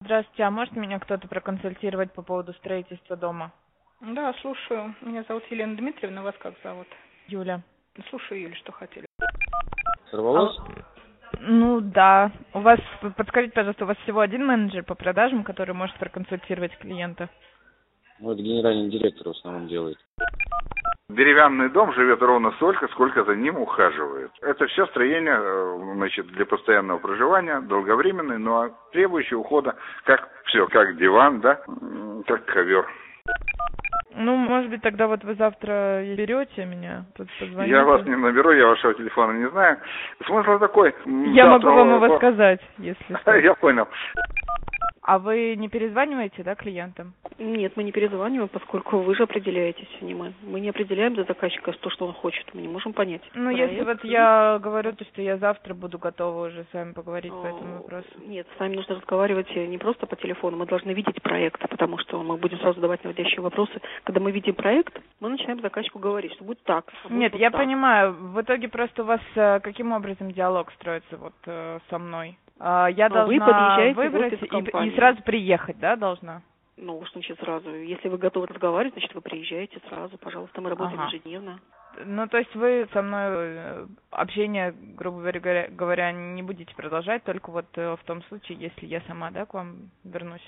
Здравствуйте, а может меня кто-то проконсультировать по поводу строительства дома? Да, слушаю. Меня зовут Елена Дмитриевна, вас как зовут? Юля. Слушаю, Юля, что хотели. Сорвалось? Ну да. У вас, подскажите, пожалуйста, у вас всего один менеджер по продажам, который может проконсультировать клиента? Ну, это генеральный директор в основном делает. Деревянный дом живет ровно столько, сколько за ним ухаживают. Это все строение, значит, для постоянного проживания, долговременное, но требующее ухода, как все, как диван, да, как ковер. Ну, может быть, тогда вот вы завтра берете меня, позвоните. Я вас не наберу, я вашего телефона не знаю. Смысл такой. Я могу вам его сказать, если что. Я понял. А вы не перезваниваете, да, клиентам? Нет, мы не перезваниваем, поскольку вы же определяетесь, а не мы. Мы не определяем за заказчика то, что он хочет. Мы не можем понять. Ну, если вот я говорю, то что я завтра буду готова уже с вами поговорить по этому вопросу. Нет, с вами нужно разговаривать не просто по телефону, мы должны видеть проект, потому что мы будем сразу задавать наводящие вопросы. Когда мы видим проект, мы начинаем заказчику говорить, что будет так. Нет, вот я так. понимаю. В итоге просто у вас каким образом диалог строится вот со мной? Я должна выбрать и сразу приехать, да, должна? Ну, что значит сразу? Если вы готовы разговаривать, значит, вы приезжаете сразу, пожалуйста, мы работаем ежедневно. Ну, то есть вы со мной общение, грубо говоря, не будете продолжать, только вот в том случае, если я сама, да, к вам вернусь?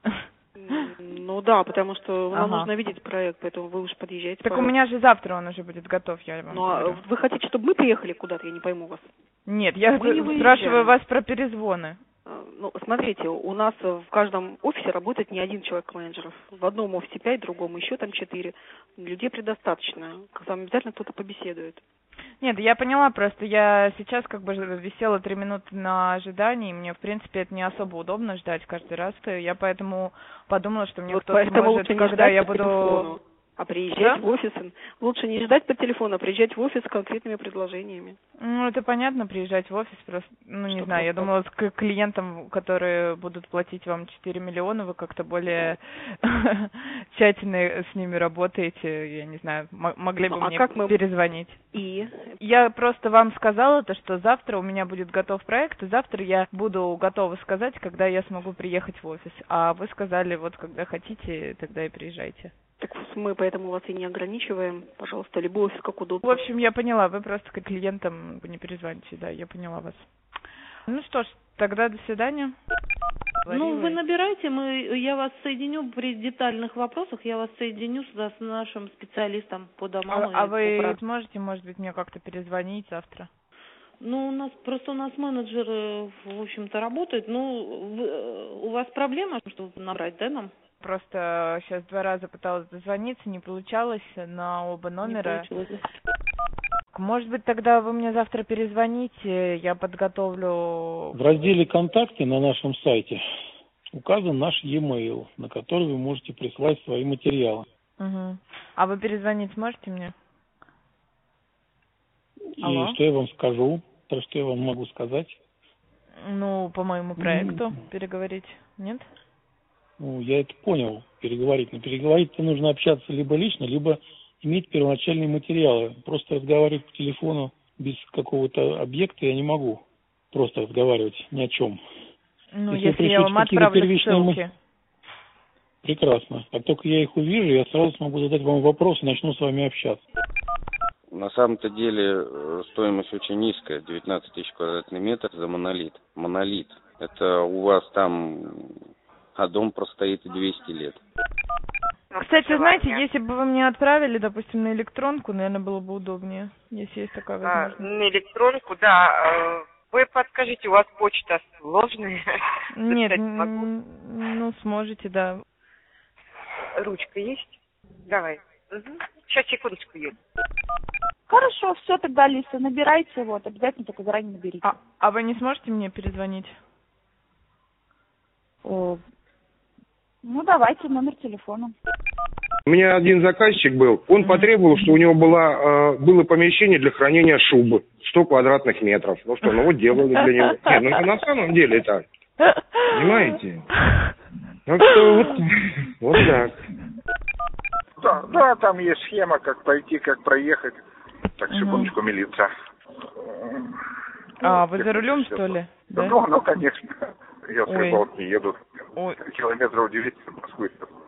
Ну да, потому что нам нужно видеть проект, поэтому вы уж подъезжаете. Так у меня же завтра он уже будет готов, я вам говорю. Ну, а вы хотите, чтобы мы приехали куда-то? Я не пойму вас. Нет, я спрашиваю вас про перезвоны. Ну, смотрите, у нас в каждом офисе работает не один человек менеджеров. В одном офисе 5, в другом еще там 4. Людей предостаточно. С вами обязательно кто-то побеседует. Нет, я поняла, просто я сейчас как бы висела 3 минуты на ожидании, и мне, в принципе, это не особо удобно ждать каждый раз. Я поэтому подумала, что мне вот кто-то может, когда я буду... Телефону, а приезжать в офис. Лучше не ждать по телефону, а приезжать в офис с конкретными предложениями. Ну, это понятно, приезжать в офис просто, ну, не знаю, я думала, к клиентам, которые будут платить вам 4 миллиона, вы как-то более тщательно с ними работаете, я не знаю, могли бы мне перезвонить. Я просто вам сказала, то, что завтра у меня будет готов проект, и завтра я буду готова сказать, когда я смогу приехать в офис. А вы сказали, вот когда хотите, тогда и приезжайте. Так мы поэтому вас и не ограничиваем. Пожалуйста, любой офис как удобно. В общем, я поняла, вы просто к клиентам не перезвоните, да, я поняла вас. Ну что ж, тогда до свидания. Ну, вы набирайте, я вас соединю при детальных вопросах, я вас соединю с нашим специалистом по домам. А вы сможете, может быть, мне как-то перезвонить завтра? Ну, у нас менеджеры, в общем-то, работают. Ну, у вас проблема, чтобы набрать, да, нам? Просто сейчас 2 раза пыталась дозвониться, не получалось на оба номера. Может быть, тогда вы мне завтра перезвоните, я подготовлю... В разделе «Контакты» на нашем сайте указан наш e-mail, на который вы можете прислать свои материалы. Угу. А вы перезвонить сможете мне? И что я вам скажу? То, что я вам могу сказать? Ну, по моему проекту переговорить, нет? Ну, я это понял, переговорить. Но переговорить-то нужно общаться либо лично, либо иметь первоначальные материалы. Просто разговаривать по телефону без какого-то объекта я не могу. Просто разговаривать ни о чем. Ну, если я вам отправлю ссылки. Прекрасно. Как только я их увижу, я сразу смогу задать вам вопрос и начну с вами общаться. На самом-то деле стоимость очень низкая, 19 тысяч квадратный метр за монолит. Монолит. Это у вас там... А дом простоит и 200 лет. Кстати, знаете, если бы вы мне отправили, допустим, на электронку, наверное, было бы удобнее, если есть такая возможность. На электронку, да. Вы подскажите, у вас почта сложная? Нет, ну, сможете, да. Ручка есть? Давай. Сейчас, секундочку, Юль. Хорошо, все, тогда, Алиса, набирайте, вот, обязательно только заранее наберите. А вы не сможете мне перезвонить? Ну, давайте номер телефона. У меня один заказчик был, он потребовал, что у него было помещение для хранения шубы, 100 квадратных метров. Ну что, вот делали для него. Нет, ну это на самом деле так. Понимаете? Так что вот так. Да, там есть схема, как пойти, как проехать. Так, секундочку, милиция. Вы за рулем, что ли? Да? Ну, конечно. Я с рыбалки еду. километров 200 от Москвы.